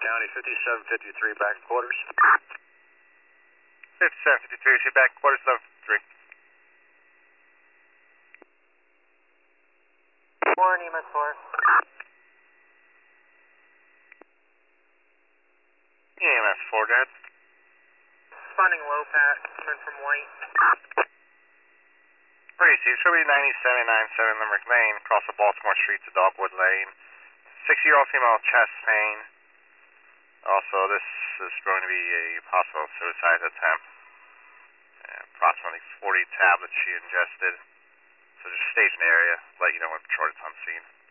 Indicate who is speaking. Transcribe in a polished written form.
Speaker 1: County, 5753 back quarters.
Speaker 2: 5753, see back quarters, 753.
Speaker 3: Warren, EMS 4.
Speaker 2: EMS 4, go ahead.
Speaker 3: Responding low, Pat, coming from White.
Speaker 2: Receive, should be 9797 Limerick Lane, across the Baltimore Street to Dogwood Lane. 60-year-old female, chest pain. Also, this is going to be a possible suicide attempt. Approximately 40 tablets she ingested. So just stage an area, let you know when patrol is on scene.